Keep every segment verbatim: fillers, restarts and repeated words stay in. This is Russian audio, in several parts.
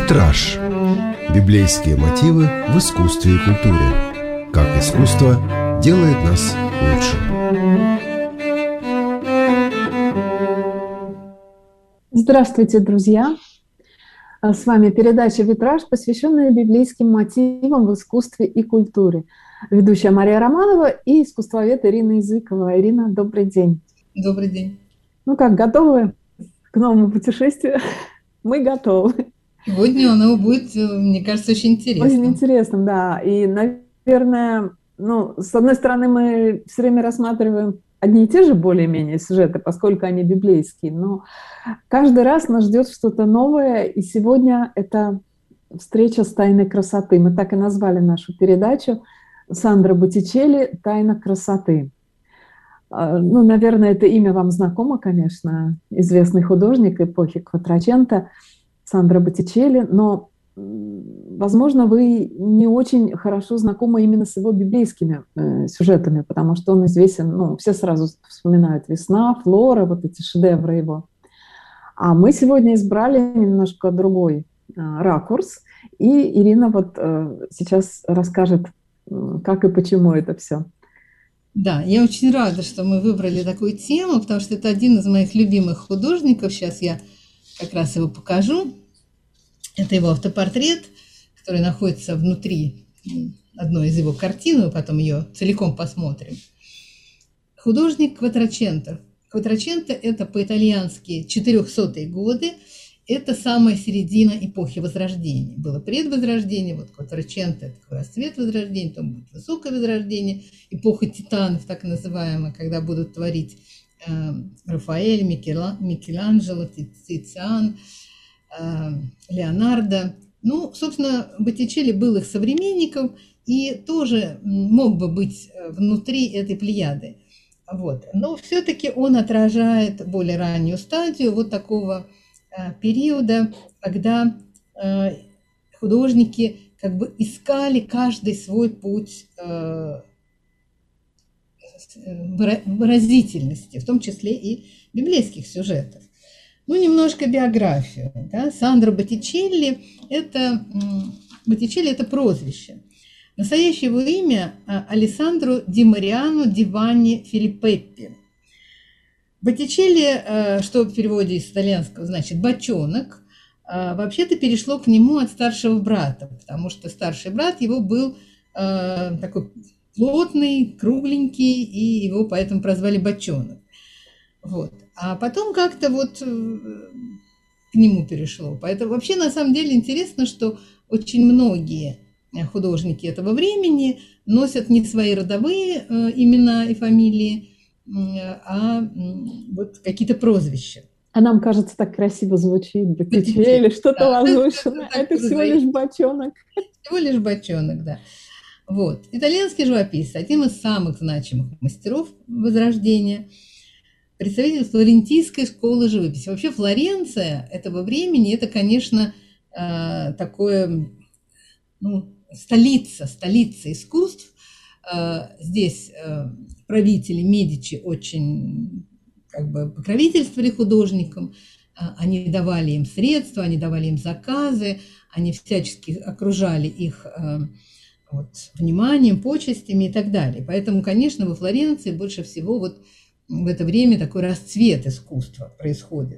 Витраж. Библейские мотивы в искусстве и культуре. Как искусство делает нас лучше. Здравствуйте, друзья! С вами передача «Витраж», посвященная библейским мотивам в искусстве и культуре. Ведущая Мария Романова и искусствовед Ирина Языкова. Ирина, добрый день. Добрый день. Ну как, готовы к новому путешествию? Мы готовы. Сегодня оно будет, мне кажется, очень интересным. Очень интересным, да. И, наверное, ну, с одной стороны, мы все время рассматриваем одни и те же более-менее сюжеты, поскольку они библейские, но каждый раз нас ждет что-то новое, и сегодня это встреча с тайной красоты. Мы так и назвали нашу передачу Сандро Боттичелли «Тайна красоты». Ну, наверное, это имя вам знакомо, конечно, известный художник эпохи Кватраченто Сандро Боттичелли, но, возможно, вы не очень хорошо знакомы именно с его библейскими э, сюжетами, потому что он известен, ну, все сразу вспоминают «Весна», «Флора», вот эти шедевры его. А мы сегодня избрали немножко другой э, ракурс, и Ирина вот э, сейчас расскажет, э, как и почему это все. Да, я очень рада, что мы выбрали такую тему, потому что это один из моих любимых художников. Сейчас я как раз его покажу. Это его автопортрет, который находится внутри одной из его картин, мы потом ее целиком посмотрим. Художник Кватраченто. Кватраченто – это по-итальянски четырехсотые годы, это самая середина эпохи Возрождения. Было предвозрождение, вот Кватраченто – это такой расцвет Возрождения, потом будет высокое Возрождение, эпоха титанов, так называемая, когда будут творить э, Рафаэль, Микела, Микеланджело, Тициан, э, Леонардо. Ну, собственно, Боттичелли был их современником и тоже мог бы быть внутри этой плеяды. Вот. Но все-таки он отражает более раннюю стадию вот такого периода, когда э, художники как бы искали каждый свой путь э, выразительности, в том числе и библейских сюжетов. Ну, немножко биографию. Да? Сандро Боттичелли – это, Боттичелли – это прозвище. Настоящее его имя – Алессандро Ди Мариано Ди Ванни Филиппеппи. Боттичелли, что в переводе из итальянского значит «бочонок», вообще-то перешло к нему от старшего брата, потому что старший брат его был такой плотный, кругленький, и его поэтому прозвали «бочонок». Вот. А потом как-то вот к нему перешло. Поэтому вообще на самом деле интересно, что очень многие художники этого времени носят не свои родовые имена и фамилии, а вот какие-то прозвища. А нам кажется, так красиво звучит, Боттичелли, что-то да, возвышенное. Это всего лишь бочонок. Всего лишь бочонок, да. Вот. Итальянский живописец, один из самых значимых мастеров Возрождения, представитель флорентийской школы живописи. Вообще Флоренция этого времени, это, конечно, такое, ну, столица, столица искусств. Здесь правители Медичи очень как бы покровительствовали художникам, они давали им средства, они давали им заказы, они всячески окружали их вот, вниманием, почестями и так далее. Поэтому, конечно, во Флоренции больше всего вот в это время такой расцвет искусства происходит.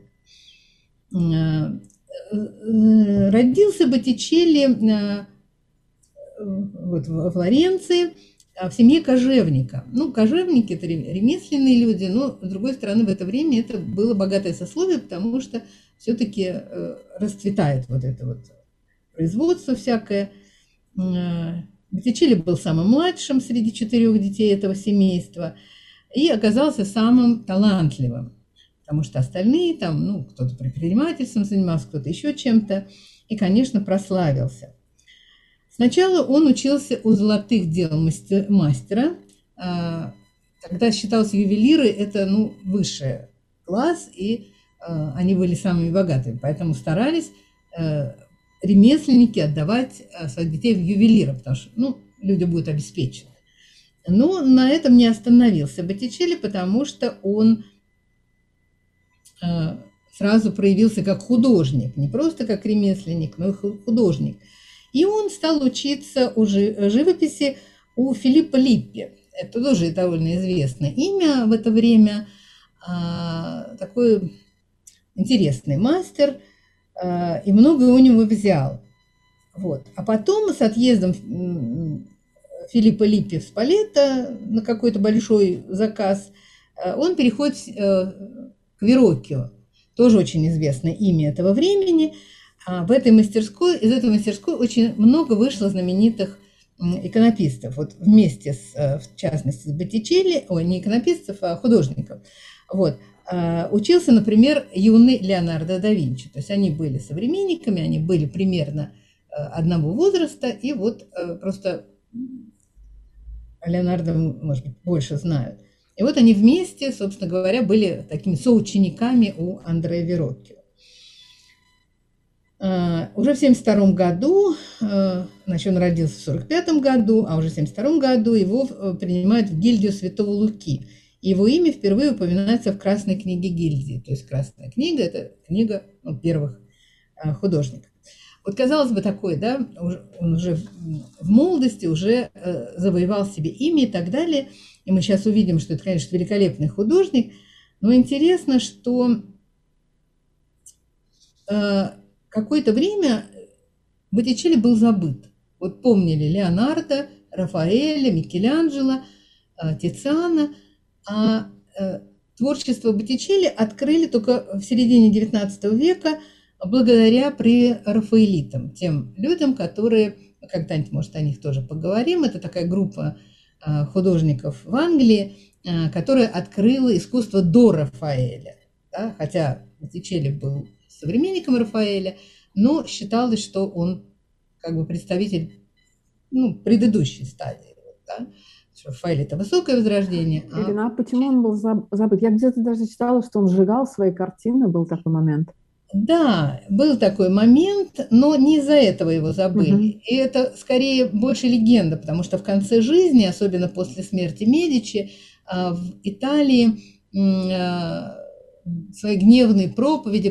Родился Боттичелли вот, во Флоренции в семье кожевника. Ну, кожевники – это ремесленные люди, но, с другой стороны, в это время это было богатое сословие, потому что все-таки расцветает вот это вот производство всякое. Боттичелли был самым младшим среди четырех детей этого семейства и оказался самым талантливым, потому что остальные там, ну, кто-то предпринимательством занимался, кто-то еще чем-то, и, конечно, прославился. Сначала он учился у золотых дел мастера. Тогда считалось, ювелиры – это, ну, высший класс, и они были самыми богатыми. Поэтому старались ремесленники отдавать своих детей в ювелиры, потому что, ну, люди будут обеспечены. Но на этом не остановился Боттичелли, потому что он сразу проявился как художник, не просто как ремесленник, но и художник. И он стал учиться у живописи у Филиппа Липпи. Это тоже довольно известное имя в это время, такой интересный мастер, и многое у него взял. Вот. А потом с отъездом Филиппа Липпи в Спалетто на какой-то большой заказ он переходит к Вероккио, тоже очень известное имя этого времени. В этой мастерской, из этой мастерской очень много вышло знаменитых иконописцев, вот вместе с, в частности, с Боттичелли, ой, не иконописцев, а художников. Вот. Учился, например, юный Леонардо да Винчи, то есть они были современниками, они были примерно одного возраста, и вот просто Леонардо, может быть, больше знают. И вот они вместе, собственно говоря, были такими соучениками у Андреа Вероккио. Уже в семьдесят втором году, значит, он родился в сорок пятом году, а уже в семьдесят втором году его принимают в гильдию Святого Луки. И его имя впервые упоминается в Красной книге гильдии. То есть Красная книга – это книга, ну, первых художников. Вот, казалось бы, такой, да, он уже в молодости уже завоевал себе имя и так далее. И мы сейчас увидим, что это, конечно, великолепный художник. Но интересно, что какое-то время Боттичелли был забыт. Вот помнили Леонардо, Рафаэля, Микеланджело, Тициана, а творчество Боттичелли открыли только в середине девятнадцатого века благодаря прерафаэлитам, тем людям, которые, когда-нибудь, может, о них тоже поговорим, это такая группа художников в Англии, которая открыла искусство до Рафаэля, да? Хотя Боттичелли был современником Рафаэля, но считалось, что он как бы представитель, ну, предыдущей стадии. Да? Рафаэль – это высокое возрождение. А... Ирина, а почему он был забыт? Я где-то даже читала, что он сжигал свои картины, был такой момент. Да, был такой момент, но не из-за этого его забыли. Uh-huh. И это скорее больше легенда, потому что в конце жизни, особенно после смерти Медичи, в Италии свои гневные проповеди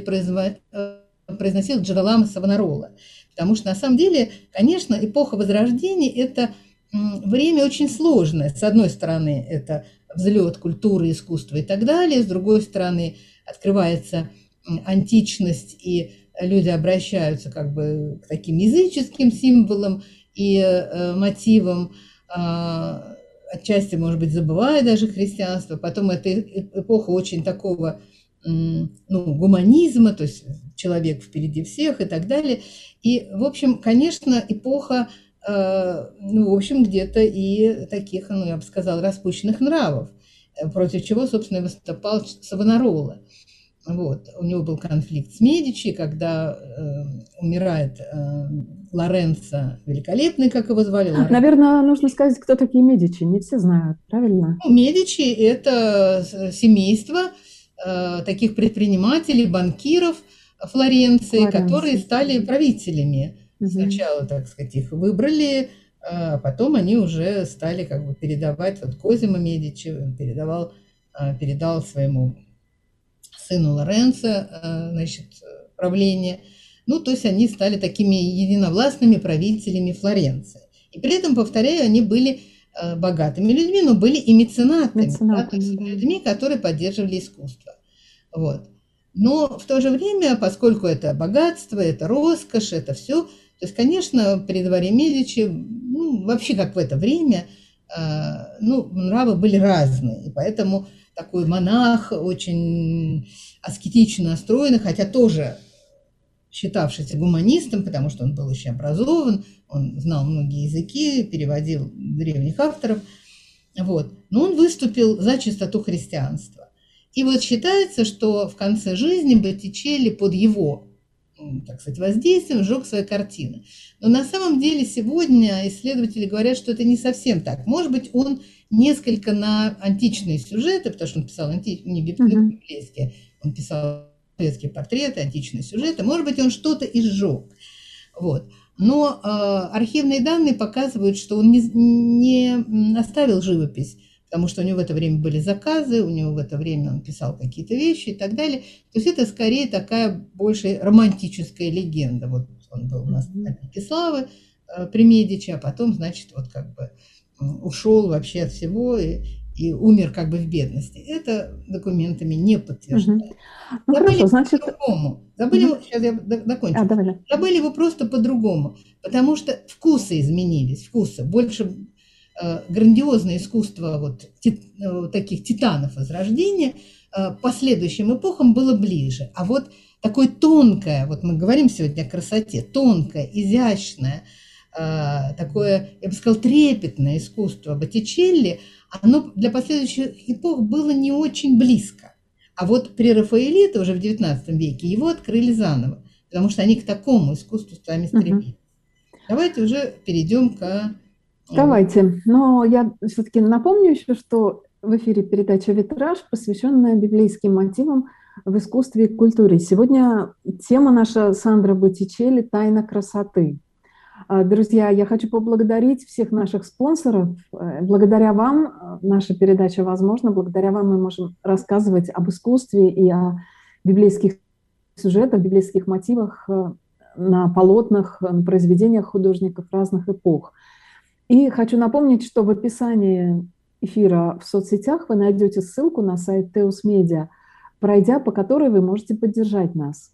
произносил Джероламо Савонарола. Потому что, на самом деле, конечно, эпоха Возрождения – это время очень сложное. С одной стороны, это взлет культуры, искусства и так далее. С другой стороны, открывается античность, и люди обращаются как бы к таким языческим символам и э, мотивам, э, отчасти, может быть, забывая даже христианство. Потом это эпоха очень такого э, ну, гуманизма, то есть человек впереди всех и так далее. И, в общем, конечно, эпоха, э, ну, в общем, где-то и таких, ну, я бы сказала, распущенных нравов, против чего, собственно, и выступал Савонарола. Вот. У него был конфликт с Медичи, когда э, умирает э, Лоренцо Великолепный, как его звали. Лоренцо. Наверное, нужно сказать, кто такие Медичи. Не все знают, правильно? Ну, Медичи – это семейство э, таких предпринимателей, банкиров Флоренции, Флоренции, которые стали правителями. Угу. Сначала, так сказать, их выбрали, а потом они уже стали как бы передавать. Вот Козимо Медичи передавал, передал своему сыну Лоренцо, значит, правление. Ну, то есть они стали такими единовластными правителями Флоренции. И при этом, повторяю, они были богатыми людьми, но были и меценатами, меценатами да, да. людьми, которые поддерживали искусство. Вот. Но в то же время, поскольку это богатство, это роскошь, это все, то есть, конечно, при дворе Медичи, ну, вообще как в это время, ну, нравы были разные, и поэтому такой монах, очень аскетично настроенный, хотя тоже считавшийся гуманистом, потому что он был очень образован, он знал многие языки, переводил древних авторов, вот. Но он выступил за чистоту христианства. И вот считается, что в конце жизни Боттичелли под его, так сказать, воздействием сжег свои картины. Но на самом деле сегодня исследователи говорят, что это не совсем так. Может быть, он несколько на античные сюжеты, потому что он писал анти... не библейские, он писал советские портреты, античные сюжеты, может быть, он что-то и сжег. Вот. Но э, архивные данные показывают, что он не, не оставил живопись, потому что у него в это время были заказы, у него в это время он писал какие-то вещи и так далее. То есть это скорее такая больше романтическая легенда. Вот он был у нас на пике славы при Медичи, а потом, значит, вот как бы ушел вообще от всего и, и умер как бы в бедности. Это документами не подтверждается. Угу. Ну, Забыли хорошо, значит... по-другому. Забыли, угу. сейчас я докончу. А, давай. Забыли его просто по-другому, потому что вкусы изменились, вкусы. Больше э, грандиозное искусство вот, тит, э, таких титанов Возрождения э, последующим эпохам было ближе. А вот такое тонкое, вот мы говорим сегодня о красоте, тонкое, изящное, такое, я бы сказала, трепетное искусство Боттичелли, оно для последующих эпох было не очень близко. А вот при Рафаэлите уже в девятнадцатом веке его открыли заново, потому что они к такому искусству сами стремились. Угу. Давайте уже перейдем к... Давайте. Но я все-таки напомню еще, что в эфире передача «Витраж», посвященная библейским мотивам в искусстве и культуре. Сегодня тема наша Сандра Боттичелли «Тайна красоты». Друзья, я хочу поблагодарить всех наших спонсоров. Благодаря вам наша передача возможна. Благодаря вам мы можем рассказывать об искусстве и о библейских сюжетах, библейских мотивах на полотнах, на произведениях художников разных эпох. И хочу напомнить, что в описании эфира в соцсетях вы найдете ссылку на сайт Теос Медиа, пройдя по которой вы можете поддержать нас.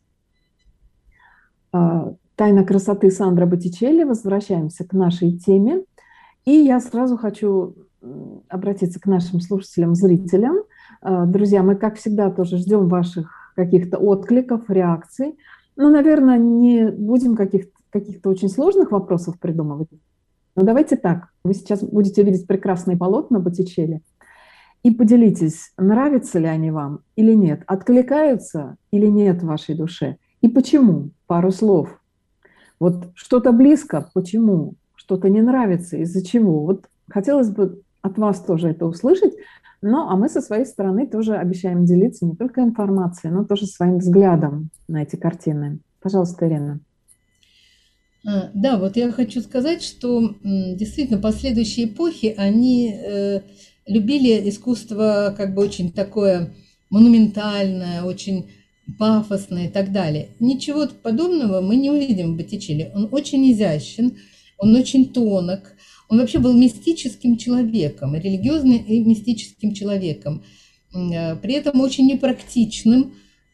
«Тайна красоты» Сандра Боттичелли. Возвращаемся к нашей теме. И я сразу хочу обратиться к нашим слушателям, зрителям. Друзья, мы, как всегда, тоже ждем ваших каких-то откликов, реакций. Ну, наверное, не будем каких-то, каких-то очень сложных вопросов придумывать. Но давайте так. Вы сейчас будете видеть прекрасные полотна Боттичелли. И поделитесь, нравятся ли они вам или нет, откликаются или нет в вашей душе. И почему? Пару слов. Вот что-то близко, почему? Что-то не нравится, из-за чего? Вот хотелось бы от вас тоже это услышать, ну, а мы со своей стороны тоже обещаем делиться не только информацией, но тоже своим взглядом на эти картины. Пожалуйста, Ирина. Да, вот я хочу сказать, что действительно последующие эпохи, они э, любили искусство как бы очень такое монументальное, очень пафосное и так далее. Ничего подобного мы не увидим в Боттичелли. Он очень изящен, он очень тонок, он вообще был мистическим человеком, религиозным и мистическим человеком, при этом очень непрактичным.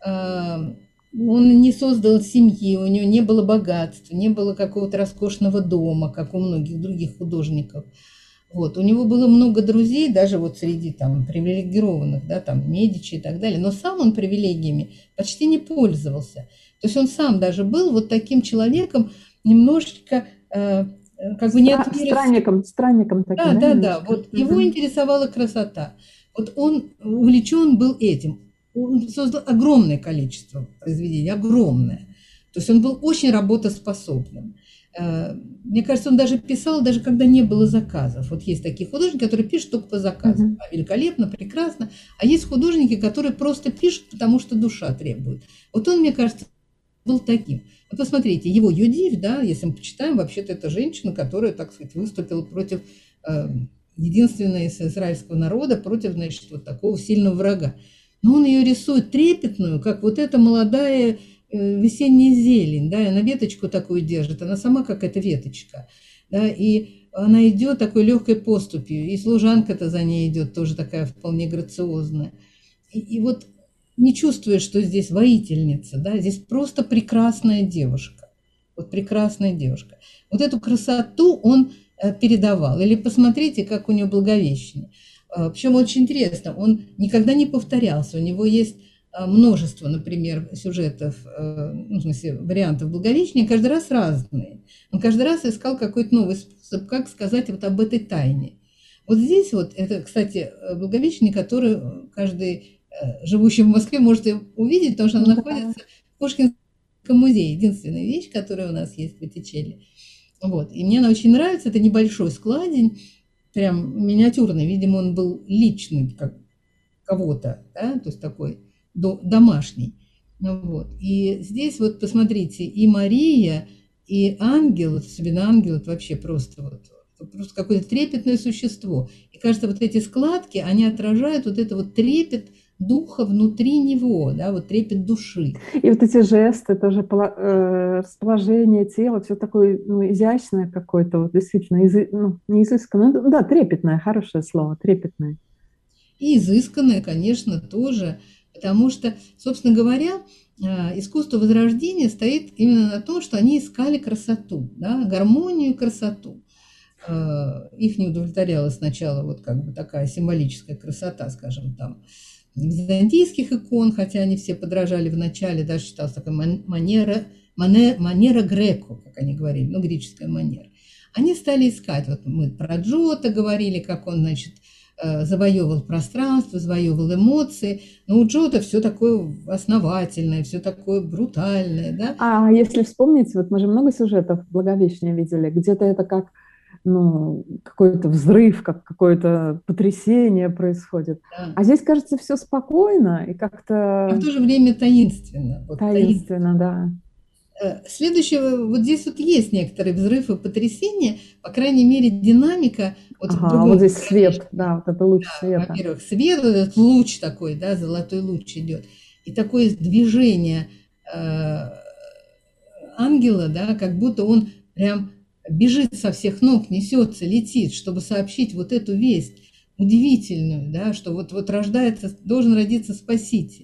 Он не создал семьи, у него не было богатства, не было какого-то роскошного дома, как у многих других художников. Вот. У него было много друзей, даже вот среди там, привилегированных, да, там, Медичи и так далее, но сам он привилегиями почти не пользовался. То есть он сам даже был вот таким человеком, немножечко э, как бы не от мира... Странником, странником таким. Да, да, да, да. Вот uh-huh. Его интересовала красота. Вот он увлечен был этим. Он создал огромное количество произведений, огромное. То есть он был очень работоспособным. Мне кажется, он даже писал, даже когда не было заказов. Вот есть такие художники, которые пишут только по заказу. Uh-huh. Великолепно, прекрасно. А есть художники, которые просто пишут, потому что душа требует. Вот он, мне кажется, был таким. Вот посмотрите, его Юдив, да, если мы почитаем, вообще-то это женщина, которая, так сказать, выступила против э, единственного из израильского народа, против, значит, вот такого сильного врага. Но он ее рисует трепетную, как вот эта молодая весенняя зелень, да, и она веточку такую держит, она сама какая-то веточка, да, и она идет такой легкой поступью, и служанка-то за ней идет тоже такая вполне грациозная. И, и вот не чувствуешь, что здесь воительница, да, здесь просто прекрасная девушка, вот прекрасная девушка. Вот эту красоту он передавал. Или посмотрите, как у него Благовещение. Причем очень интересно, он никогда не повторялся, у него есть множество, например, сюжетов, ну, в смысле, вариантов Благовещения, каждый раз разные. Он каждый раз искал какой-то новый способ, как сказать вот об этой тайне. Вот здесь вот, это, кстати, Благовещение, которое каждый живущий в Москве может увидеть, потому что оно находится в Пушкинском музее. Единственная вещь, которая у нас есть в Боттичелли. Вот. И мне она очень нравится, это небольшой складень, прям миниатюрный, видимо, он был личный, как кого-то, да, то есть такой домашний. Ну, вот. И здесь вот посмотрите, и Мария, и ангел, особенно ангел, это вообще просто вот просто какое-то трепетное существо. И кажется, вот эти складки, они отражают вот это вот трепет духа внутри него, да, вот трепет души. И вот эти жесты, тоже э, расположение тела, все такое, ну, изящное какое-то, вот действительно, изы, ну, не изысканное, ну, да, трепетное, хорошее слово, трепетное. И изысканное, конечно, тоже, потому что, собственно говоря, искусство Возрождения стоит именно на том, что они искали красоту, да, гармонию и красоту. Их не удовлетворяла сначала вот как бы такая символическая красота, скажем, там, византийских икон, хотя они все подражали в начале, даже считалась такая манера, манера, манера греко, как они говорили, ну, греческая манера. Они стали искать, вот мы про Джотто говорили, как он, значит, завоевывал пространство, завоевывал эмоции, но у Джотто все такое основательное, все такое брутальное, да. А если вспомнить, вот мы же много сюжетов Благовещения видели, где-то это как, ну, какой-то взрыв, как какое-то потрясение происходит. Да. А здесь, кажется, все спокойно и как-то... А в то же время таинственно. Вот, таинственно, таинственно, да. Следующее, вот здесь вот есть некоторый взрыв и потрясение, по крайней мере, динамика. Вот, ага, другом, вот здесь свет, да, вот это луч да, света. Во-первых, свет, вот этот луч такой, да, золотой луч идет. И такое движение э, ангела, да, как будто он прям бежит со всех ног, несется, летит, чтобы сообщить вот эту весть удивительную, да, что вот, вот рождается, должен родиться Спаситель.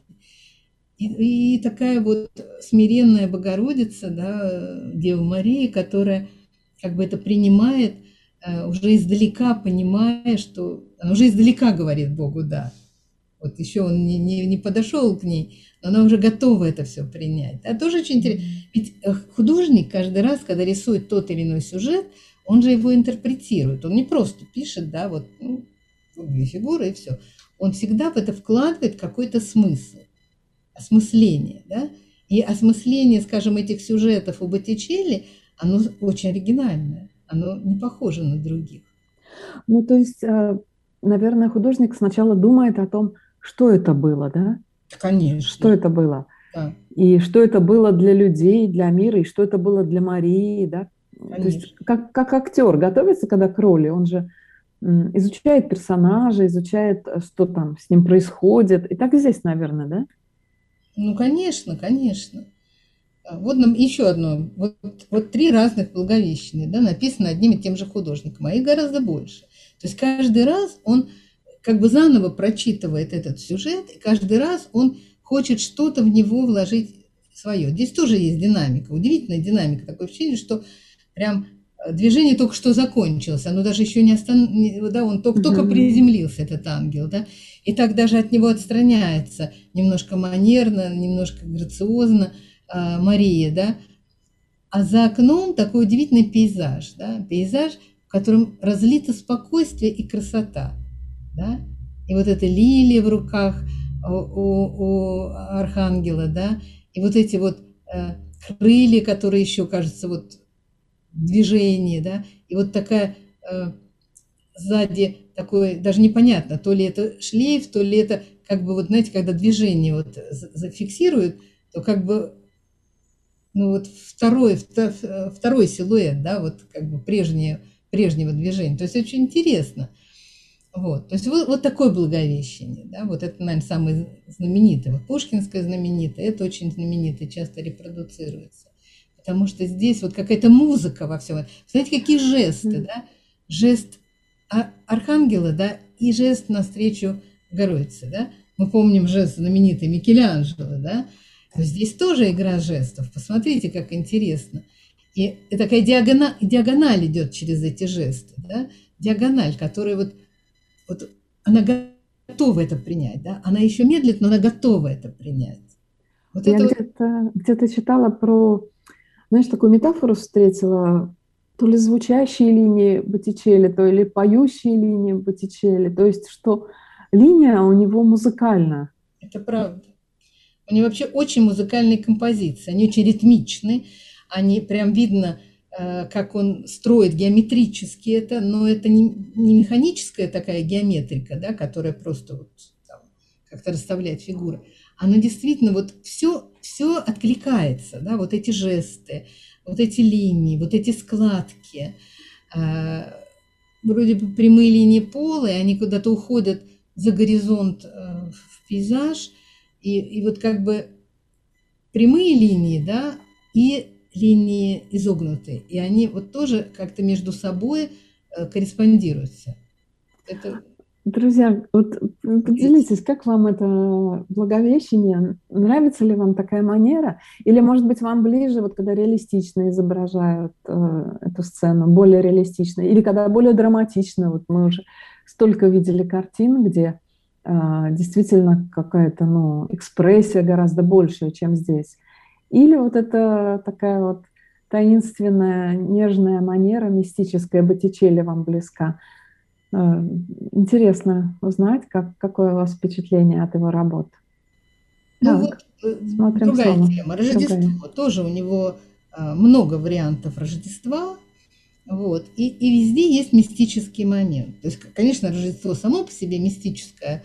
И, и такая вот смиренная Богородица, да, Дева Мария, которая как бы это принимает, уже издалека понимая, что... Она уже издалека говорит Богу «да». Вот еще он не, не, не подошел к ней, но она уже готова это все принять. Да, тоже очень интересно. Ведь художник каждый раз, когда рисует тот или иной сюжет, он же его интерпретирует. Он не просто пишет, да, вот, ну, две фигуры и все. Он всегда в это вкладывает какой-то смысл. Осмысление, да, и осмысление, скажем, этих сюжетов у Боттичелли, оно очень оригинальное, оно не похоже на других. Ну, то есть, наверное, художник сначала думает о том, что это было, да? Конечно. Что это было? Да. И что это было для людей, для мира, и что это было для Марии, да? Конечно. То есть, как, как актер готовится, когда к роли, он же изучает персонажа, изучает, что там с ним происходит. И так здесь, наверное, да? Ну, конечно, конечно. Вот нам еще одно. Вот, вот три разных Благовещения, да, написано одним и тем же художником, а их гораздо больше. То есть каждый раз он как бы заново прочитывает этот сюжет, и каждый раз он хочет что-то в него вложить свое. Здесь тоже есть динамика, удивительная динамика. Такое ощущение, что прям движение только что закончилось, оно даже еще не остановилось, да, он только, uh-huh. только приземлился, этот ангел, да, и так даже от него отстраняется немножко манерно, немножко грациозно э, Мария, да, а за окном такой удивительный пейзаж, да, пейзаж, в котором разлито спокойствие и красота, да, и вот эта лилия в руках у, у, у архангела, да, и вот эти вот э, крылья, которые еще, кажется, вот движение, да, и вот такая э, сзади такое, даже непонятно, то ли это шлейф, то ли это как бы вот, знаете, когда движение вот зафиксирует, то как бы, ну вот второй, второй силуэт, да, вот как бы прежнее, прежнего движения, то есть очень интересно, вот, то есть вот, вот такое Благовещение, да, вот это, наверное, самое знаменитое, вот Пушкинское знаменитое, это очень знаменитое, часто репродуцируется. Потому что здесь вот какая-то музыка во всем. Знаете, какие жесты, да? Жест архангела, да, и жест навстречу Богородице, да? Мы помним жест знаменитый Микеланджело, да? Но здесь тоже игра жестов. Посмотрите, как интересно. И, и такая диагональ, диагональ идет через эти жесты, да? Диагональ, которая вот, вот она готова это принять, да? Она еще медлит, но она готова это принять. Вот Я это где-то, вот... где-то читала про... Знаешь, такую метафору встретила, то ли звучащие линии Боттичелли, то ли поющие линии Боттичелли. То есть, что линия у него музыкальна. Это правда. У него вообще очень музыкальные композиции. Они очень ритмичны. Они прям видно, как он строит геометрически это, но это не, не механическая такая геометрика, да, которая просто вот там как-то расставляет фигуры. Оно действительно вот все, все откликается, да, вот эти жесты, вот эти линии, вот эти складки. вроде бы прямые линии пола, и они куда-то уходят за горизонт в пейзаж, и, и вот как бы прямые линии, да, и линии изогнутые, и они вот тоже как-то между собой корреспондируются. Это... Друзья, вот поделитесь, как вам это Благовещение? Нравится ли вам такая манера? Или, может быть, вам ближе, вот когда реалистично изображают э, эту сцену, более реалистично, или когда более драматично? Вот мы уже столько видели картин, где э, действительно какая-то, ну, экспрессия гораздо большая, чем здесь. Или вот это такая вот таинственная, нежная манера, мистическая, Боттичелли вам близка? Интересно узнать, как, какое у вас впечатление от его работ. Ну так, вот смотрим другая Сому. тема. Рождество. Другая. Тоже у него много вариантов Рождества. Вот. И, и везде есть мистический момент. То есть, конечно, Рождество само по себе мистическое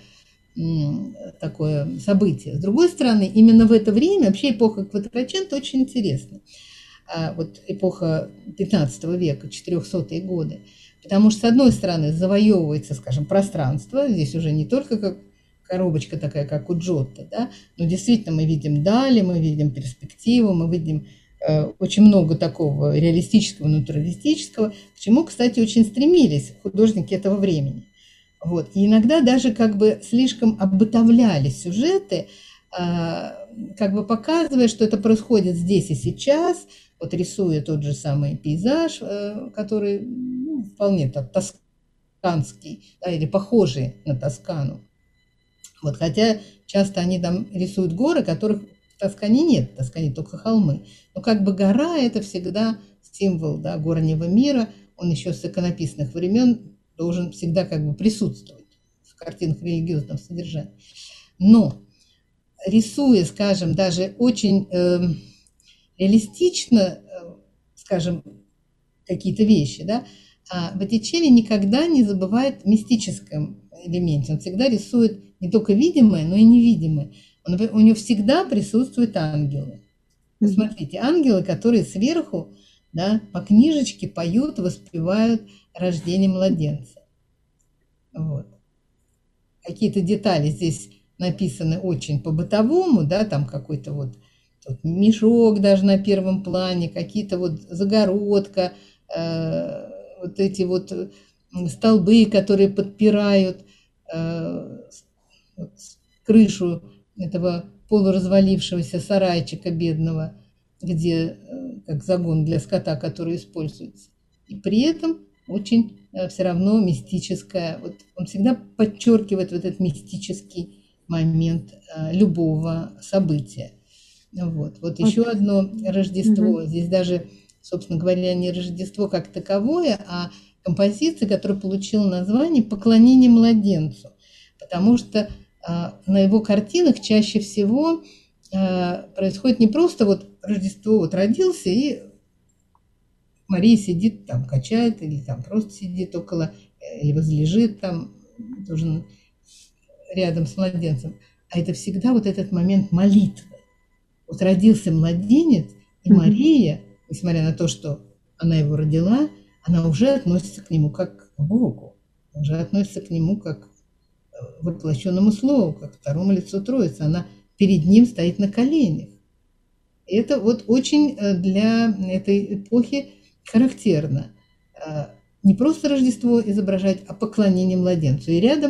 такое событие. С другой стороны, именно в это время, вообще эпоха Кватраченто очень интересна. А вот эпоха пятнадцатого века, четырехсотые годы. Потому что, с одной стороны, завоевывается, скажем, пространство. Здесь уже не только как коробочка такая, как у Джотто, да, но действительно мы видим дали, мы видим перспективу, мы видим э, очень много такого реалистического, натуралистического, к чему, кстати, очень стремились художники этого времени. Вот. И иногда даже как бы слишком обытовляли сюжеты, как бы показывая, что это происходит здесь и сейчас, вот рисуя тот же самый пейзаж, который ну, вполне так тосканский, да, или похожий на Тоскану. Вот, хотя часто они там рисуют горы, которых в Тоскане нет, в Тоскане только холмы. Но как бы гора – это всегда символ, да, горнего мира, он еще с иконописных времен должен всегда как бы присутствовать в картинах религиозного содержания. Но рисуя, скажем, даже очень э, реалистично, э, скажем, какие-то вещи, да, а Боттичелли никогда не забывает мистическом элементе. Он всегда рисует не только видимое, но и невидимое. Он, у него всегда присутствуют ангелы. Посмотрите, ангелы, которые сверху, да, по книжечке поют, воспевают рождение младенца. Вот. Какие-то детали здесь написаны очень по-бытовому, да, там какой-то вот тут мешок даже на первом плане, какие-то вот загородка, э, вот эти вот столбы, которые подпирают э, вот, крышу этого полуразвалившегося сарайчика бедного, где э, как загон для скота, который используется. И при этом очень э, все равно мистическое. Вот он всегда подчеркивает вот этот мистический момент э, любого события. Вот, вот еще одно Рождество. Mm-hmm. Здесь даже, собственно говоря, не Рождество как таковое, а композиция, которая получила название «Поклонение младенцу». Потому что э, на его картинах чаще всего э, происходит не просто вот Рождество, вот родился, и Мария сидит там, качает, или там просто сидит около, или возлежит там, тоже рядом с младенцем. А это всегда вот этот момент молитвы. Вот родился младенец, и Мария, несмотря на то, что она его родила, она уже относится к нему как к Богу, уже относится к нему как к воплощенному слову, как к второму лицу Троицы. Она перед ним стоит на коленях. И это вот очень для этой эпохи характерно. Не просто Рождество изображать, а поклонение младенцу. И рядом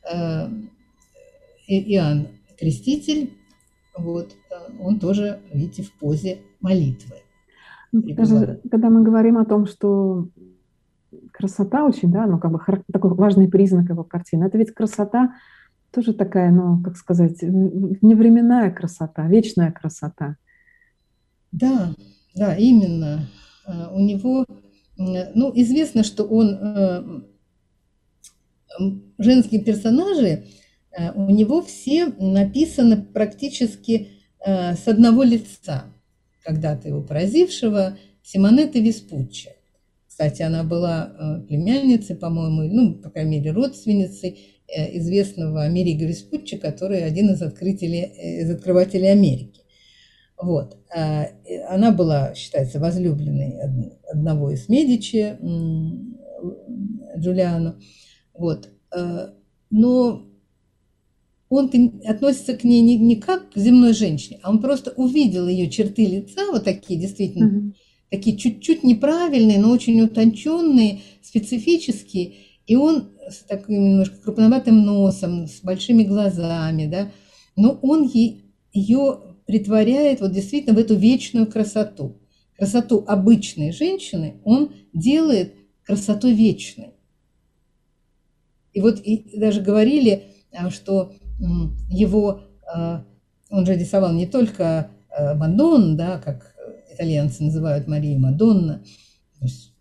Иоанн Креститель, вот, он тоже, видите, в позе молитвы. Даже когда мы говорим о том, что красота очень, да, ну, как бы такой важный признак его картины, это ведь красота тоже такая, ну, как сказать, невременная красота, вечная красота. Да, да, именно. У него, ну, известно, что он, женские персонажи, у него все написаны практически с одного лица, когда-то его поразившего, Симонетты Веспуччи. Кстати, она была племянницей, по-моему, ну, по крайней мере, родственницей известного Америго Веспуччи, который один из, открытелей, из открывателей Америки. Вот. Она была, считается, возлюбленной одного из Медичи, Джулиану. Вот. Но он относится к ней не, не как к земной женщине, а он просто увидел ее черты лица, вот такие действительно, mm-hmm. такие чуть-чуть неправильные, но очень утонченные, специфические, и он с таким немножко крупноватым носом, с большими глазами, да, но он ей, ее притворяет вот действительно в эту вечную красоту. Красоту обычной женщины он делает красотой вечной. И вот и даже говорили, что его, он же рисовал не только Мадонну, да, как итальянцы называют Марию Мадонна, то есть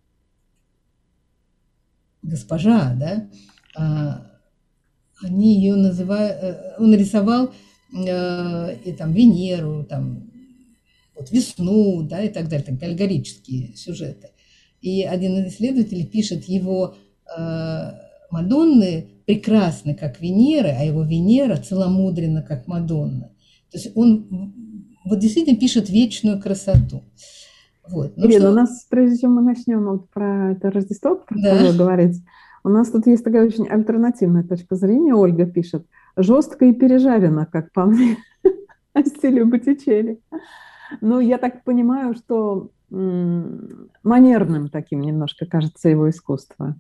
госпожа, да, они ее называют, он рисовал и там Венеру, там вот весну, да, и так далее, так, аллегорические сюжеты. И один из исследователей пишет, его Мадонны прекрасны, как Венера, а его Венера целомудренна, как Мадонна. То есть он вот действительно пишет вечную красоту. Вот. Ну, Ирина, что... у нас, прежде чем мы начнем вот про это Рождество, про да. говорить, у нас тут есть такая очень альтернативная точка зрения. Ольга пишет, жестко и пережарено, как по мне, о стиле Боттичелли. Ну, я так понимаю, что м- манерным таким немножко кажется его искусство.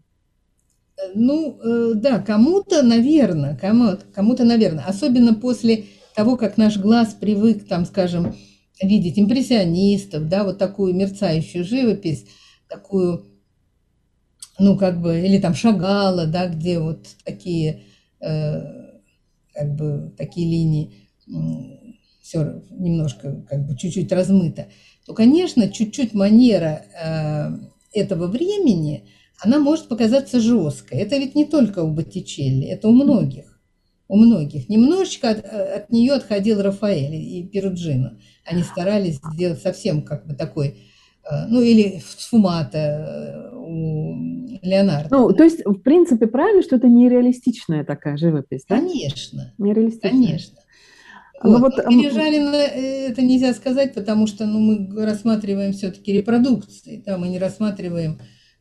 Ну, э, да, кому-то, наверное, кому-то, кому-то, наверное, особенно после того, как наш глаз привык, там, скажем, видеть импрессионистов, да, вот такую мерцающую живопись, такую, ну, как бы, или там Шагала, да, где вот такие, э, как бы, такие линии, э, все немножко, как бы, чуть-чуть размыто, то, конечно, чуть-чуть манера э, этого времени, она может показаться жесткой. Это ведь не только у Боттичелли, это у многих. У многих. Немножечко от, от нее отходил Рафаэль и Перуджино. Они старались сделать совсем как бы такой, ну или Сфумато у Леонардо. Ну, да? То есть, в принципе, правильно, что это нереалистичная такая живопись, да? Конечно. Нереалистичная. Конечно. Вот. Вот, но пережарено это нельзя сказать, потому что ну, мы рассматриваем все-таки репродукции, да, мы не рассматриваем...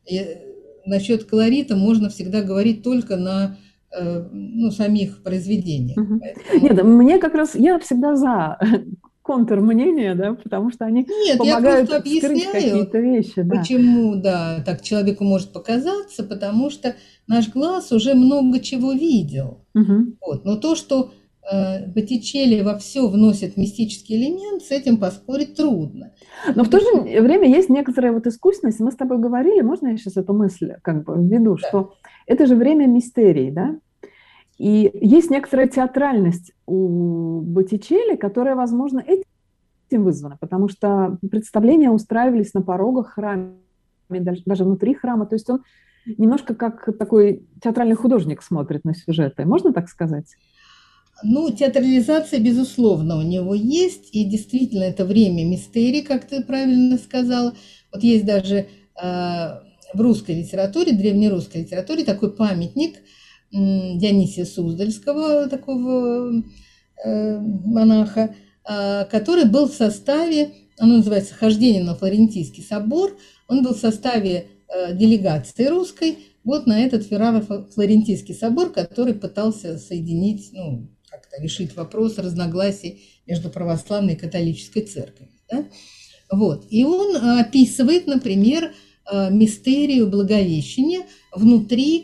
Насчет колорита можно всегда говорить только на э, ну, самих произведениях. Угу. Поэтому... Нет, мне как раз, я всегда за контрмнение, да, потому что они Нет, помогают я просто скрыть какие-то вещи. Да. Почему, да, так человеку может показаться, потому что наш глаз уже много чего видел. Угу. Вот. Но то, что э, Боттичелли во все вносит мистический элемент, с этим поспорить трудно. Но в то же время есть некоторая вот искусственность. Мы с тобой говорили, можно я сейчас эту мысль как бы введу, да. Что это же время мистерий, да? И есть некоторая театральность у Боттичелли, которая, возможно, этим вызвана, потому что представления устраивались на порогах храма, даже внутри храма. То есть он немножко как такой театральный художник смотрит на сюжеты. Можно так сказать? Ну, театрализация, безусловно, у него есть, и действительно это время мистерий, как ты правильно сказала. Вот есть даже э, в русской литературе, древнерусской литературе такой памятник э, Дионисия Суздальского, такого э, монаха, э, который был в составе, оно называется «Хождение на Флорентийский собор», он был в составе э, делегации русской вот на этот Ферраро-Флорентийский собор, который пытался соединить, ну, как-то решить вопрос разногласий между православной и католической церковью. Да? Вот. И он описывает, например, мистерию Благовещения внутри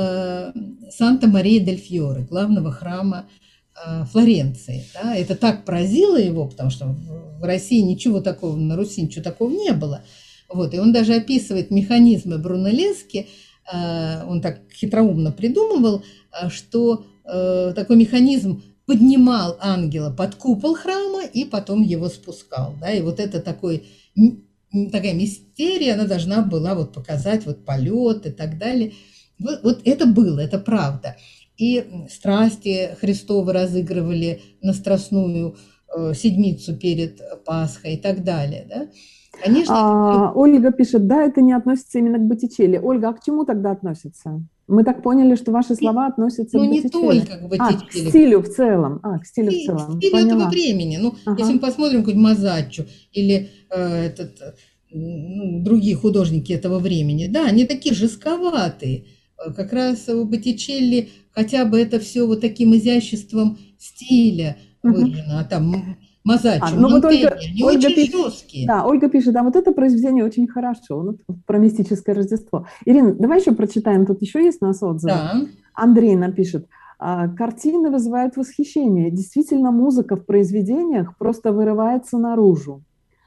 Санта-Мария-дель-Фьоре, главного храма Флоренции. Да? Это так поразило его, потому что в России ничего такого, на Руси ничего такого не было. Вот. И он даже описывает механизмы Брунеллески, он так хитроумно придумывал, что такой механизм поднимал ангела под купол храма и потом его спускал. Да? И вот это такой, такая мистерия, она должна была вот показать вот полет и так далее. Вот, вот это было, это правда. И страсти Христовы разыгрывали на Страстную э, седмицу перед Пасхой и так далее. Да? Конечно, а, Ольга пишет, да, это не относится именно к Боттичелли. Ольга, а к чему тогда относится? Мы так поняли, что ваши слова относятся ну, к Боттичелли. Ну, не только к Боттичелли. А, к стилю в целом. А, к стилю в целом. К стилю Поняла. этого времени. Ну, ага. Если мы посмотрим какую-нибудь Мазаччо или э, этот, ну, другие художники этого времени, да, они такие жестковатые. Как раз у Боттичелли хотя бы это все вот таким изяществом стиля выражено, а там Мазаччо, А, ну вот Ольга, Монтеньи, они Ольга очень пишет, жесткие. да, Ольга пишет, да, вот это произведение очень хорошо, ну, про мистическое Рождество. Ирина, давай еще прочитаем, тут еще есть у нас отзывы. Да. Андрей напишет, «А, картины вызывают восхищение, действительно музыка в произведениях просто вырывается наружу».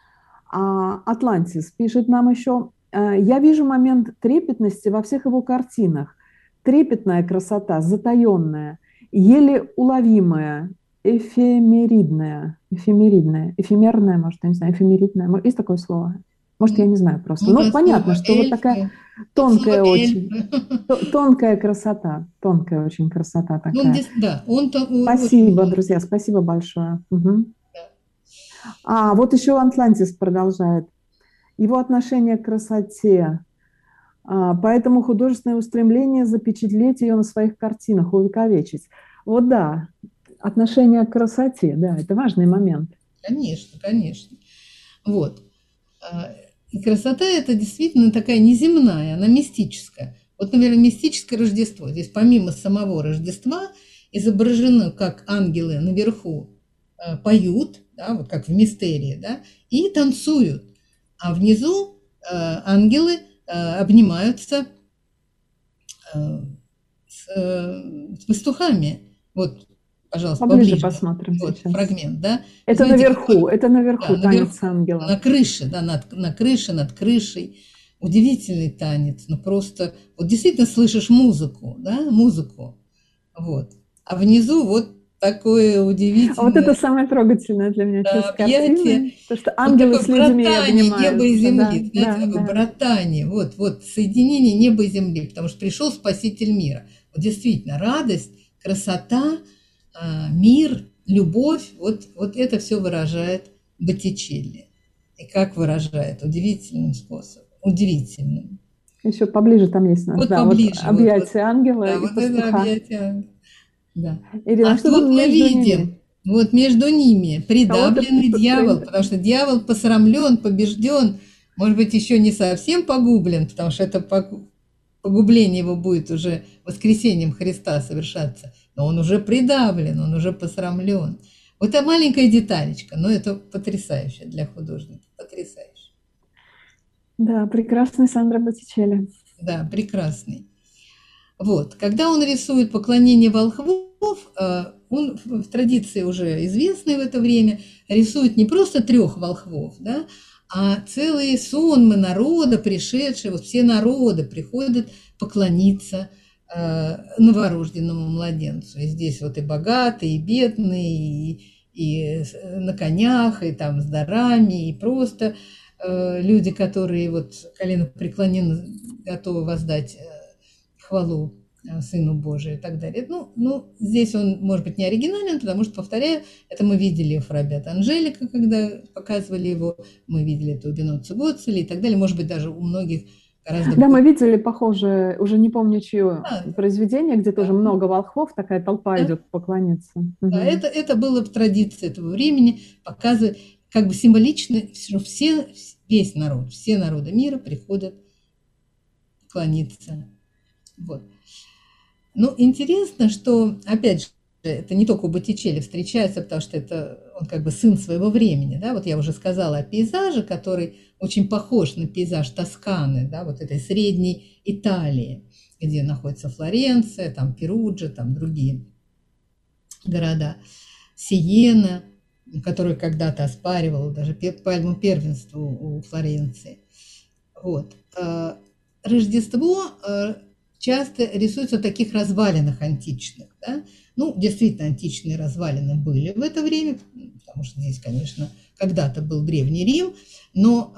А Атлантис пишет нам еще, «А, я вижу момент трепетности во всех его картинах, трепетная красота, затаенная, еле уловимая, эфемеридная, эфемеридная, эфемерная, может, я не знаю, эфемеридная, Мо- есть такое слово? Может, я не знаю просто. Ну Ну, да, понятно, слово что вот эльфы, такая от тонкая слова очень, эльфы. то- тонкая красота, тонкая очень красота Ну, он такая. здесь, да, он-то о- очень Спасибо, тонкий. друзья, спасибо большое. Мгм. Да. А, вот еще Атлантис продолжает. Его отношение к красоте, а, поэтому художественное устремление запечатлеть ее на своих картинах, увековечить. Вот да, отношение к красоте, да, это важный момент. Конечно, конечно. Вот. А, И красота это действительно такая неземная, она мистическая. Вот, например, мистическое Рождество. Здесь помимо самого Рождества изображено, как ангелы наверху э, поют, да, вот как в мистерии, да, и танцуют. А внизу э, ангелы э, обнимаются э, с, э, с пастухами. Вот, пожалуйста, Поближе поближе. посмотрим Вот сейчас. фрагмент, да. Это Смотрите, наверху, какой- это наверху да, танец наверху, ангела. на крыше, да, над, на крыше, над крышей. Удивительный танец, ну просто, вот действительно слышишь музыку, да, музыку, вот. А внизу вот такое А вот удивительное это самое трогательное для меня да, часть объятие, картины, то, что вот ангелы такое с людьми братание неба и обнимаются. Да, земли, знаете, да, такое да. братание, вот, вот, соединение неба и земли, потому что пришел Спаситель мира. Вот действительно, радость, красота, а, мир, любовь, вот, вот это все выражает Боттичелли. И как выражает? Удивительным способом, удивительным. Еще поближе там есть у нас, Вот да, вот поближе, вот, объятие вот, ангела да, и вот это пастуха. объятие. Да. Ирина, А а что тут там мы между видим, ними? вот между ними Кого-то придавленный п- дьявол, при- потому что дьявол посрамлен, побежден, может быть, еще не совсем погублен, потому что это погу- погубление его будет уже воскресением Христа совершаться, но он уже придавлен, он уже посрамлен. Вот это маленькая деталечка, но это потрясающе для художника, потрясающе. Да, прекрасный Сандро Боттичелли. Да, прекрасный. Вот, когда он рисует поклонение волхвов, э, он в в традиции уже известной в это время рисует не просто трех волхвов, да, а целые сонмы народа, пришедшие, вот все народы приходят поклониться э, новорожденному младенцу. И здесь вот и богатые, и бедные, и, и с- на конях, и там с дарами, и просто э, люди, которые вот колено преклоненно готовы воздать э, хвалу э, Сыну Божию и так далее. Ну, ну, здесь он, может быть, не оригинален, потому что, повторяю, это мы видели у Фрабиата Анжелика, когда показывали его, мы видели это у Беноццо Гоццоли и так далее, может быть, даже у многих гораздо Да, мы более. видели похоже, уже не помню чье Да, произведение, где тоже да, много волхвов, такая толпа да, идет поклониться. да, Мгм. это, это было в традиции этого времени, показывать, как бы символично, что все, весь народ, все народы мира приходят поклониться. Вот. Ну, интересно, что, опять же, это не только у Боттичелли встречается, потому что это он как бы сын своего времени, да, вот я уже сказала о пейзаже, который очень похож на пейзаж Тосканы, да, вот этой средней Италии, где находится Флоренция, там Перуджа, там другие города, Сиена, которую когда-то оспаривала даже пальму первенства у Флоренции. Вот. Рождество часто рисуется в таких развалинах античных. Да? Ну, действительно, античные развалины были в это время, потому что здесь, конечно, когда-то был Древний Рим, но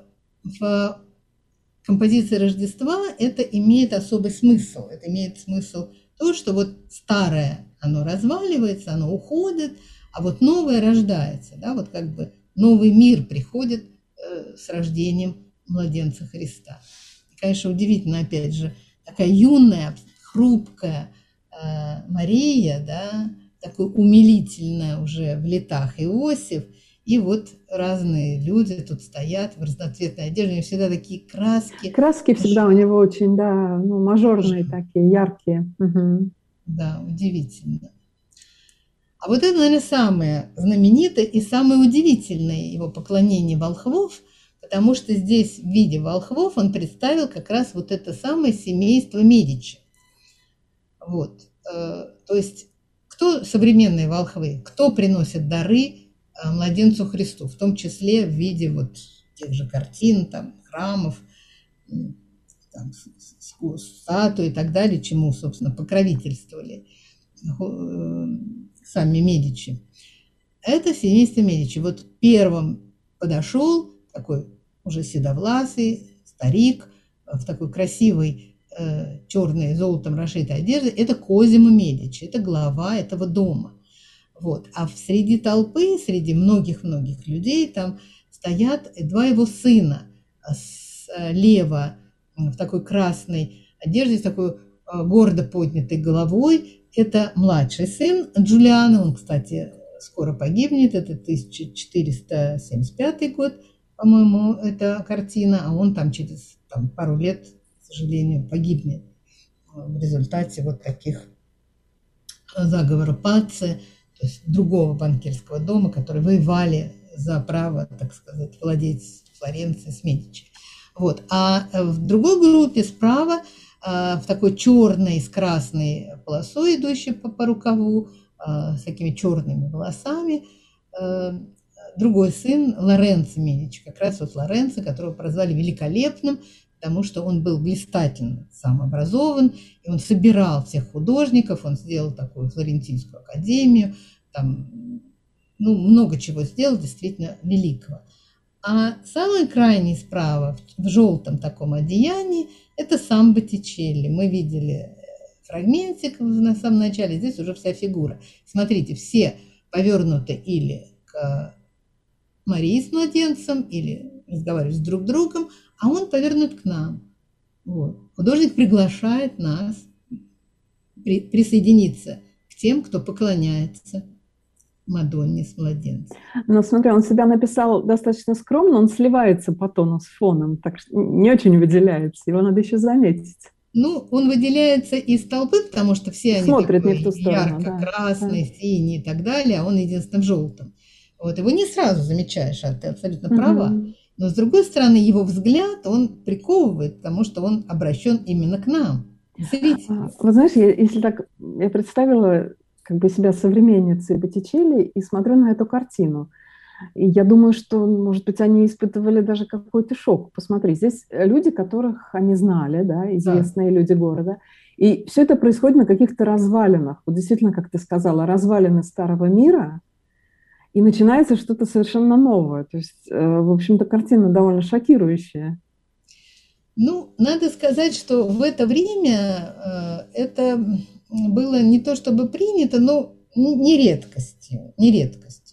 в композиции Рождества это имеет особый смысл. Это имеет смысл то, что вот старое, оно разваливается, оно уходит, а вот новое рождается. Да? Вот как бы новый мир приходит э, с рождением младенца Христа. И, конечно, удивительно, опять же, такая юная, хрупкая э, Мария, да, такой умилительная уже в летах Иосиф, И вот разные люди тут стоят в разноцветной одежде, у них всегда такие краски. Краски всегда у него очень, да, ну, мажорные такие, яркие. Угу. Да, удивительно. А вот это, наверное, самое знаменитое и самое удивительное его поклонение волхвов, потому что здесь в виде волхвов он представил как раз вот это самое семейство Медичи. Вот. То есть кто современные волхвы, кто приносит дары младенцу Христу, в том числе в виде вот тех же картин, там, храмов, там, статуи и так далее, чему, собственно, покровительствовали сами Медичи. Это семейство Медичи. Вот первым подошел такой уже седовласый старик в такой красивой э, черной золотом расшитой одежде. Это Козимо Медичи, это глава этого дома. Вот. А среди толпы, среди многих-многих людей там стоят два его сына. Слева в такой красной одежде, с такой гордо поднятой головой. Это младший сын Джулиана, он, кстати, скоро погибнет, это тысяча четыреста семьдесят пятый год, по-моему, эта картина, а он там через там, пару лет, к сожалению, погибнет в результате вот таких заговоров Пацци, то есть другого банкирского дома, которые воевали за право, так сказать, владеть Флоренцией с Медичи. Вот. А в другой группе справа, в такой черной с красной полосой, идущей по, по рукаву, с такими черными волосами, другой сын Лоренцо Медичи, как раз вот Лоренцо, которого прозвали великолепным, потому что он был блистательно сам образован, и он собирал всех художников, он сделал такую флорентийскую академию, там, ну, много чего сделал, действительно великого. А самый крайний справа, в желтом таком одеянии, это сам Боттичелли. Мы видели фрагментик на самом начале, здесь уже вся фигура. Смотрите, все повернуты или к Марии с младенцем, или разговаривают с друг другом, а он повернут к нам. Вот. Художник приглашает нас при, присоединиться к тем, кто поклоняется Мадонне с младенцем. Но смотри, он себя написал достаточно скромно, он сливается по тону с фоном, так что не очень выделяется, его надо еще заметить. Ну, он выделяется из толпы, потому что все они смотрят такой не в ту сторону, ярко-красный, да, синий и так далее, а он единственный в желтом. Вот, его не сразу замечаешь, а ты абсолютно права. Угу. Но, с другой стороны, его взгляд, он приковывает, потому что он обращен именно к нам, зрителям. Вот знаешь, я, если так, я представила как бы себя современницей Боттичелли и смотрю на эту картину. И я думаю, что, может быть, они испытывали даже какой-то шок. Посмотри, здесь люди, которых они знали, да, известные да. люди города. И все это происходит на каких-то развалинах. Вот действительно, как ты сказала, развалины старого мира, и начинается что-то совершенно новое. То есть, в общем-то, картина довольно шокирующая. Ну, надо сказать, что в это время это было не то чтобы принято, но не редкостью, не редкостью.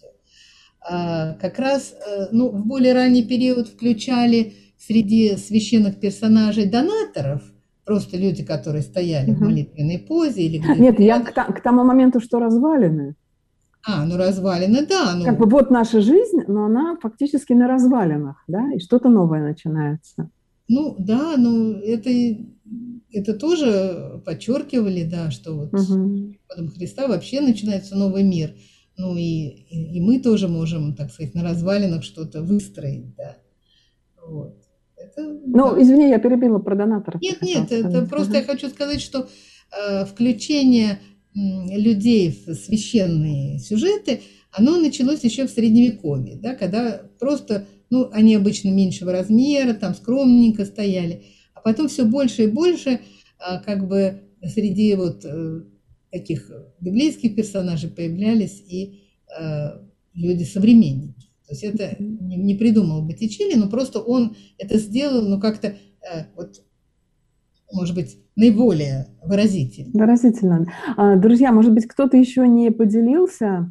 А как раз ну, в более ранний период включали среди священных персонажей донаторов, просто люди, которые стояли угу. в молитвенной позе. Или где-то Нет, я к, к тому моменту, что развалины. А, ну развалины, да. Ну... Как бы вот наша жизнь, но она фактически на развалинах, да, и что-то новое начинается. Ну, да, ну это, это тоже подчеркивали, да, что вот угу. с Христа вообще начинается новый мир. Ну и, и, и мы тоже можем, так сказать, на развалинах что-то выстроить, да. Вот. Это, ну, да. извини, я перебила про донаторов. Нет, нет, это просто ага. я хочу сказать, что э, включение э, людей в священные сюжеты, оно началось еще в Средневековье, да, когда просто, ну, они обычно меньшего размера, там скромненько стояли, а потом все больше и больше, э, как бы среди вот э, таких библейских персонажей появлялись и э, люди-современники. То есть это не, не придумал Боттичелли, но просто он это сделал, ну, как-то, э, вот, может быть, наиболее выразительно. Выразительно. Друзья, может быть, кто-то еще не поделился,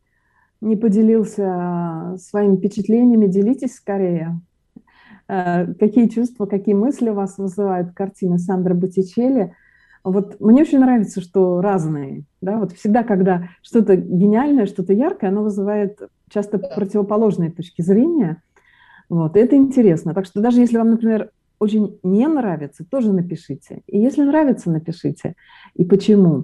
не поделился своими впечатлениями, делитесь скорее. Какие чувства, какие мысли у вас вызывает картина Сандро Боттичелли? Вот мне очень нравится, что разные, да, вот всегда, когда что-то гениальное, что-то яркое, оно вызывает часто противоположные точки зрения, вот, и это интересно. Так что даже если вам, например, очень не нравится, тоже напишите. И если нравится, напишите. И почему?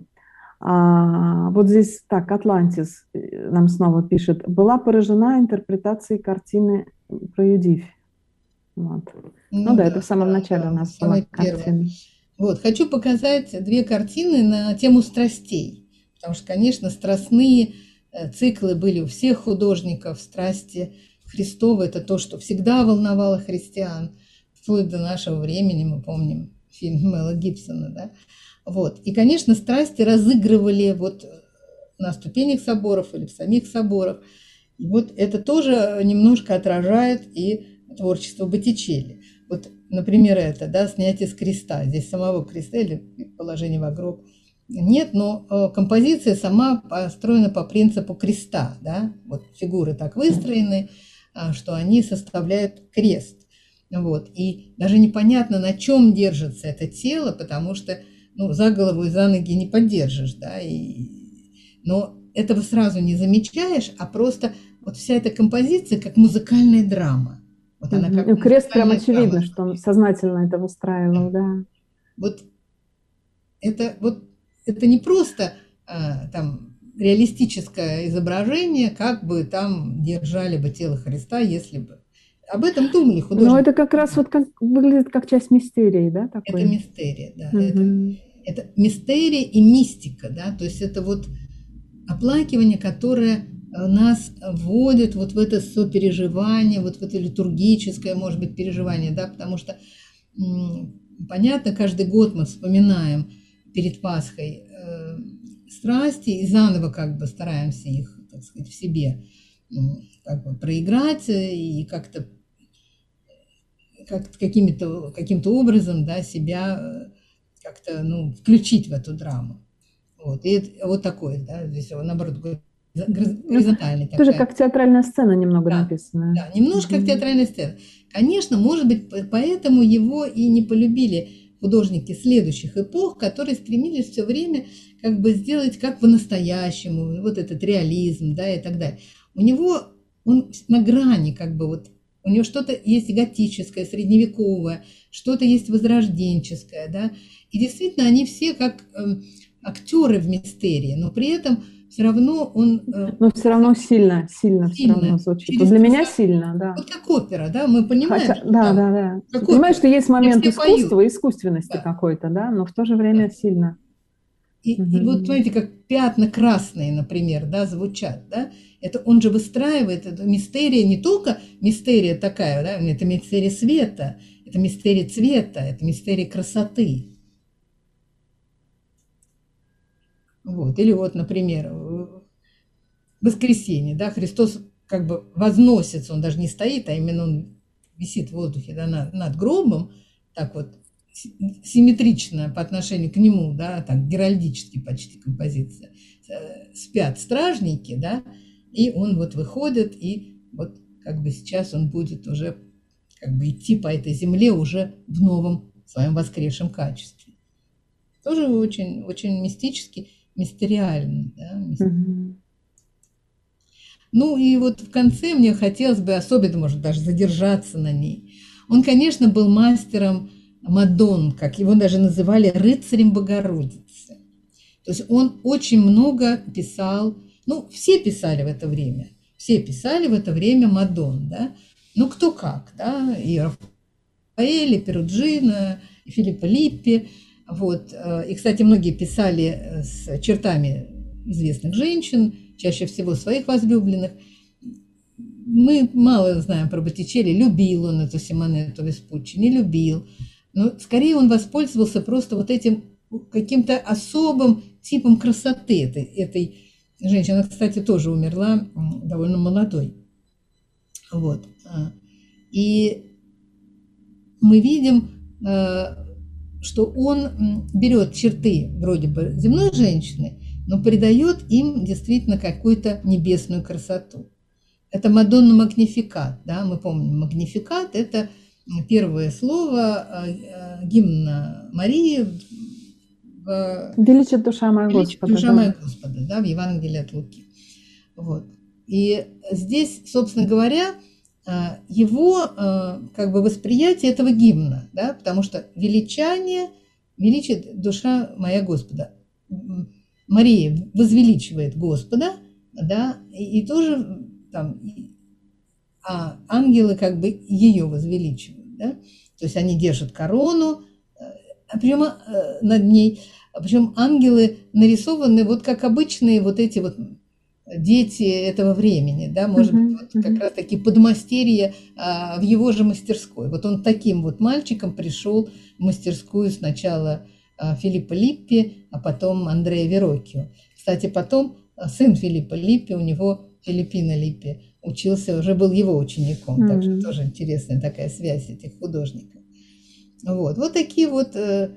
А, вот здесь так, Атлантис нам снова пишет. Была поражена интерпретацией картины про Юдифь. Вот. Ну, ну да, да, это в самом да, начале да, у нас была картина. Вот, хочу показать две картины на тему страстей. Потому что, конечно, страстные циклы были у всех художников. Страсти Христовы – это то, что всегда волновало христиан. Вплоть до нашего времени, мы помним фильм Мэла Гибсона, да. Вот. И, конечно, страсти разыгрывали вот на ступенях соборов или в самих соборах. И вот это тоже немножко отражает и творчество Боттичелли. Вот, например, это, да, снятие с креста. Здесь самого креста или положение в гроб нет, но э, композиция сама построена по принципу креста, да. Вот фигуры так выстроены, э, что они составляют крест. Вот. И даже непонятно, на чем держится это тело, потому что ну, за голову и за ноги не поддержишь, да, и... но этого сразу не замечаешь, а просто вот вся эта композиция как музыкальная драма. Вот она как ну, крест прям очевидно, что он сознательно это выстраивал, да. Вот это, вот, это не просто а, там реалистическое изображение, как бы там держали бы тело Христа, если бы. Об этом думали художники. Но это как раз вот как, выглядит как часть мистерии, да? Такой? Это мистерия, да. Угу. Это, это мистерия и мистика, да. То есть это вот оплакивание, которое нас вводит вот в это сопереживание, вот в это литургическое, может быть, переживание, да, потому что, понятно, каждый год мы вспоминаем перед Пасхой э, страсти и заново как бы стараемся их, так сказать, в себе как бы проиграть и как-то как каким-то каким-то образом, да, себя как-то, ну, включить в эту драму. Вот, и это, вот такой, да, здесь наоборот горизонтальный. Тоже как театральная сцена немного да, написана. Да, немножко mm-hmm. как театральная сцена. Конечно, может быть, поэтому его и не полюбили художники следующих эпох, которые стремились все время как бы сделать как по-настоящему, вот этот реализм, да, и так далее. У него, он на грани как бы вот, у него что-то есть готическое, средневековое, что-то есть возрожденческое, да, и действительно они все как э, актеры в мистерии, но при этом все равно он... Э, но все равно сильно, сильно, сильно все равно звучит. Вот для меня сильно, да. Вот как опера, да, мы понимаем. Хотя, да, там, да, да. Ты понимаешь, что есть момент искусства, поют. искусственности да. какой-то, да, но в то же время да. сильно. И, угу. и вот, понимаете, как пятна красные, например, да, звучат, да, это он же выстраивает, это мистерия, не только мистерия такая, да, это мистерия света, это мистерия цвета, это мистерия красоты. Вот, или вот, например, воскресенье, да, Христос как бы возносится, он даже не стоит, а именно он висит в воздухе, да, над, над гробом, так вот, симметрично по отношению к нему, да, так, геральдически почти композиция, спят стражники, да, и он вот выходит, и вот как бы сейчас он будет уже как бы идти по этой земле уже в новом своем воскресшем качестве. Тоже очень, очень мистически, мистериально, да. Mm-hmm. Ну и вот в конце мне хотелось бы особенно, может, даже задержаться на ней. Он, конечно, был мастером Мадонн, как его даже называли, рыцарем Богородицы. То есть он очень много писал, ну, все писали в это время, все писали в это время Мадонн, да, ну, кто как, да, и Рафаэль, и Перуджино, и Филиппо Липпи, вот, и, кстати, многие писали с чертами известных женщин, чаще всего своих возлюбленных. Мы мало знаем про Боттичелли, любил он эту Симонетту Веспуччи, не любил. Но скорее он воспользовался просто вот этим каким-то особым типом красоты этой, этой женщины. Она, кстати, тоже умерла довольно молодой. Вот. И мы видим, что он берет черты вроде бы земной женщины, но придает им действительно какую-то небесную красоту. Это Мадонна Магнификат, да, мы помним, Магнификат – это первое слово гимна Марии в «Величит душа моя «Величит Господа». душа Да. моя Господа», да, в Евангелии от Луки. Вот. И здесь, собственно говоря, его как бы восприятие этого гимна, да, потому что величание, величит душа моя Господа. Мария возвеличивает Господа, да, и, и тоже там, а ангелы как бы ее возвеличивают, да, то есть они держат корону прямо над ней, причем ангелы нарисованы вот как обычные вот эти вот дети этого времени, да, может uh-huh, быть, вот как раз таки подмастерье а, в его же мастерской. Вот он таким вот мальчиком пришел в мастерскую сначала а, Филиппа Липпи, а потом Андреа Верроккио. Кстати, потом а, сын Филиппа Липпи, у него Филиппино Липпи, учился, уже был его учеником, uh-huh. Так что тоже интересная такая связь этих художников. Вот, вот такие вот...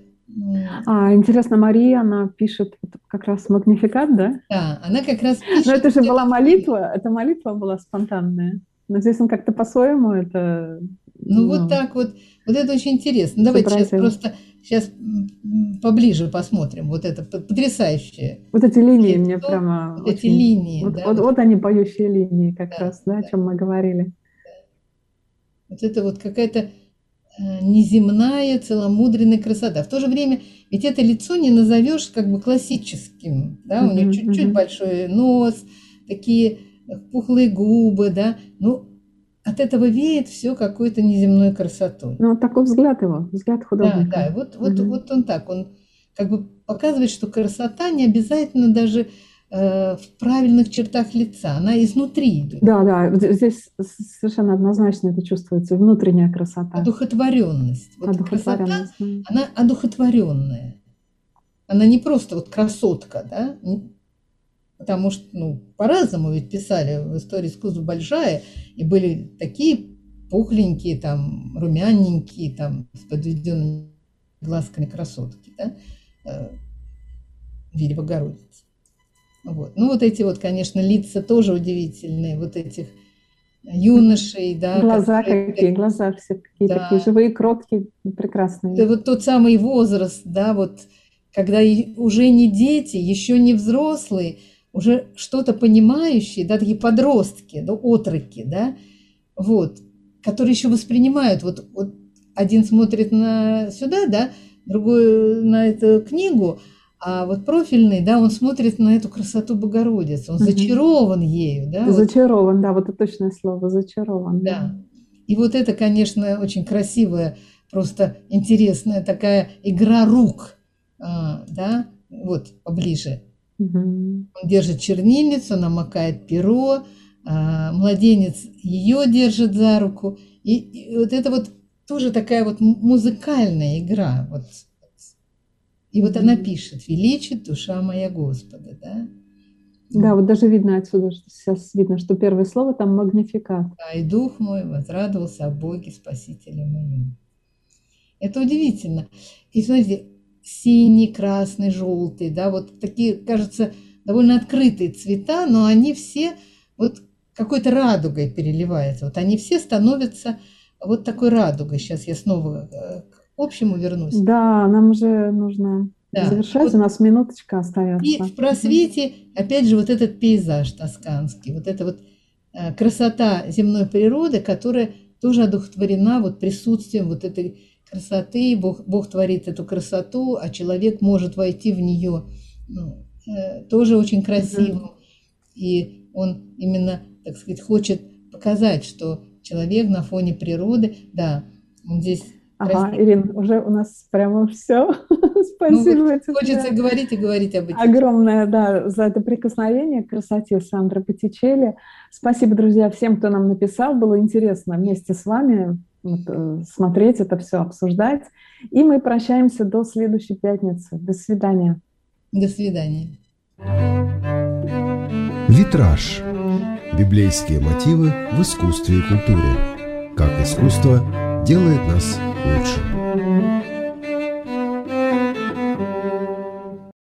А, интересно, Мария, она пишет как раз «Магнификат», да? Да, она как раз пишет... Но это же была молитва, эта молитва была спонтанная. Но здесь он как-то по-своему это... Ну, ну, вот так вот. Вот это очень интересно. Давайте сейчас просто сейчас поближе посмотрим. Вот это потрясающее. Вот эти линии мне прямо... Вот эти линии, вот, да. Вот, вот, вот они, поющие линии как да, раз, да, да, о чем мы говорили. Да. Вот это вот какая-то неземная, целомудренная красота. В то же время, ведь это лицо не назовешь как бы классическим, да, у нее чуть-чуть uh-huh. большой нос, такие пухлые губы, да, ну, от этого веет все какой-то неземной красотой. Ну, такой взгляд его, взгляд художника. Да, да, вот, вот, uh-huh. вот он так, он как бы показывает, что красота не обязательно даже в правильных чертах лица, она изнутри идет. Да, да, здесь совершенно однозначно это чувствуется, внутренняя красота. Одухотворенность. Вот Одухотворенность. Красота, она одухотворенная. Она не просто вот красотка, да, потому что, ну, по-разному ведь писали в истории искусства большая, и были такие пухленькие, там, румяненькие, там, с подведенными глазками красотки, да, в виде Богородицы. Вот. Ну, вот эти вот, конечно, лица тоже удивительные, вот этих юношей, да. Глаза которые... какие, глаза все какие да. Такие живые, кроткие, прекрасные. Это вот тот самый возраст, да, вот, когда уже не дети, еще не взрослые, уже что-то понимающие, да, такие подростки, да, отроки, да, вот, которые еще воспринимают, вот, вот один смотрит на сюда, да, другой на эту книгу, а вот профильный, да, он смотрит на эту красоту Богородицы, он угу. зачарован ею, да. Зачарован, вот. Да, вот это точное слово, зачарован. Да. Да. И вот это, конечно, очень красивая, просто интересная такая игра рук, а, да, вот поближе. Угу. Он держит чернильницу, намокает перо, а, младенец ее держит за руку, и, и вот это вот тоже такая вот музыкальная игра, вот. И вот она пишет: «Величит душа моя Господа», да? Да, вот даже видно отсюда, что сейчас видно, что первое слово там «магнификат». Да, и дух мой возрадовался о Боге Спасителе моем. Это удивительно. И смотрите, синий, красный, желтый, да, вот такие, кажется, довольно открытые цвета, но они все вот какой-то радугой переливаются. Вот они все становятся вот такой радугой. Сейчас я снова к общему вернусь. Да, нам уже нужно да. завершать, вот, у нас минуточка остается. И в просвете, опять же, вот этот пейзаж тосканский, вот эта вот э, красота земной природы, которая тоже одухотворена вот присутствием вот этой красоты. Бог, Бог творит эту красоту, а человек может войти в нее, ну, э, тоже очень красивым. Mm-hmm. И он именно, так сказать, хочет показать, что человек на фоне природы, да, он здесь... Ага, Ирин, уже у нас прямо все. Спасибо ну, тебе. Хочется говорить и говорить об этом. Огромное, да, за это прикосновение к красоте Сандро Боттичелли. Спасибо, друзья, всем, кто нам написал. Было интересно вместе с вами вот, смотреть это все, обсуждать. И мы прощаемся до следующей пятницы. До свидания. До свидания. Витраж. Библейские мотивы в искусстве и культуре. Как искусство делает нас лучше.